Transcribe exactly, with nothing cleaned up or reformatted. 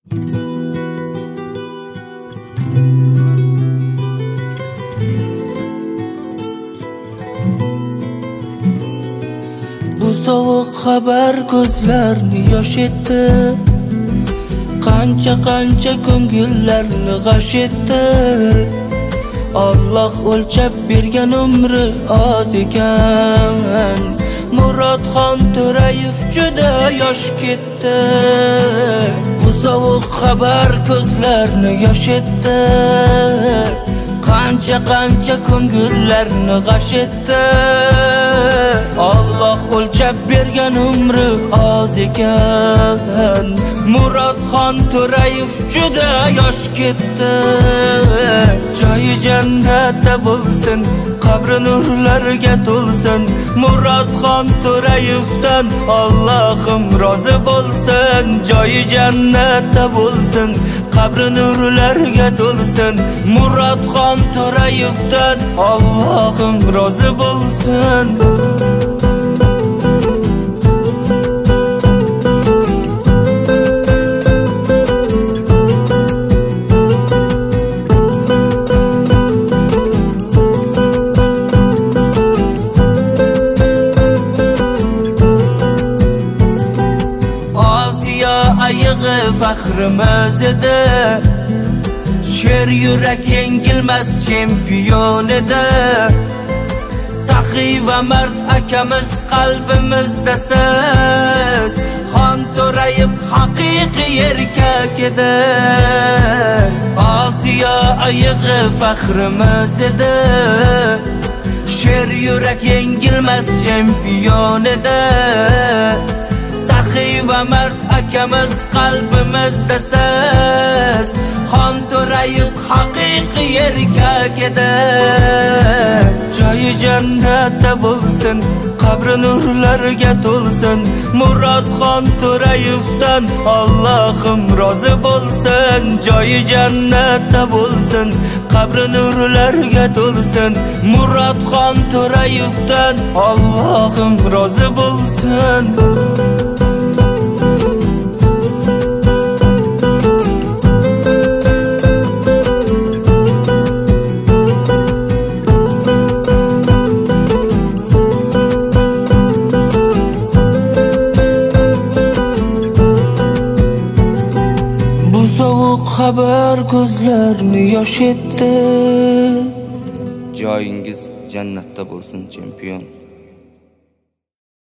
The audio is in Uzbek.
Bu sovuq xabar ko'zlarni yosh etdi, qancha qancha ko'ngillarni g'ash etdi. Alloh o'lchab bergan umri oz ekan, Murodxon To'rayev juda yosh ketdi. Bu sovuq xabar ko'zlarni yosh etdi, qancha qancha ko'ngillarni g'ash etdi. Alloh o'lchab bergan umri oz ekan, Murodxon To'rayev juda yosh ketdi. Joyi jannatda bo'lsin, qabri nurlarga to'lsin. Murodxon To'rayevdan Allohim rozi bo'lsin. Joyi jannatda bo'lsin, qabri nurlarga to'lsin. Murodxon To'rayevdan Allohim rozi bo'lsin. Ayığı faxrimiz edi, sher yurak yengilmas chempion edi. Saxiy va mard akamiz qalbimizda siz, Xon To'rayev haqiqiy erkak edi. Osiyo ayığı faxrimiz edi, sher yurak yengilmas chempion edi. Saxiy va mard akamiz qalbimizda siz, Xon To'rayev haqiqiy erkak edi. Joyi jannatda bo'lsin, qabri nurlarga to'lsin. Murodxon To'rayevdan Allohim rozi bo'lsin. Joyi jannatda bo'lsin, qabri nurlarga to'lsin. Murodxon To'rayevdan Allohim rozi bo'lsin. Bu sovuq xabar ko'zlarni yosh etdi. Joyingiz jannatda bo'lsin, chempion.